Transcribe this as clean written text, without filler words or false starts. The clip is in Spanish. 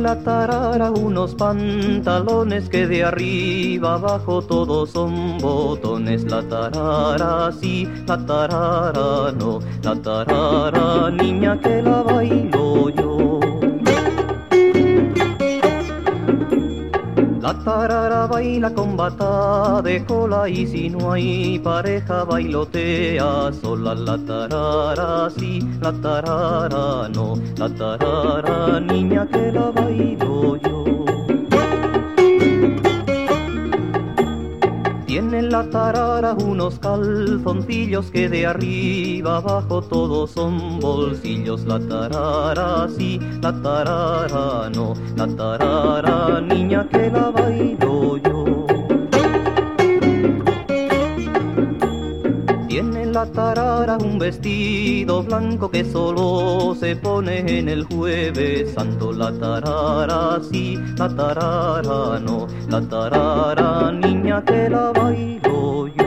la tarara unos pantalones que de arriba abajo todos son botones. La tarara sí, la tarara no, la tarara niña que la bailo yo. La tarara baila con bata de cola y si no hay pareja bailotea sola. La tarara sí, la tarara no, la tarara niña que la bailo yo. Tiene la tarara unos calzoncillos que de arriba abajo todos son bolsillos. La tarara sí, la tarara no, la tarara niña que la bailo yo. Tiene la tarara un vestido blanco que solo se pone en el Jueves Santo. La tarara sí, la tarara no, la tarara niña que la bailo yo.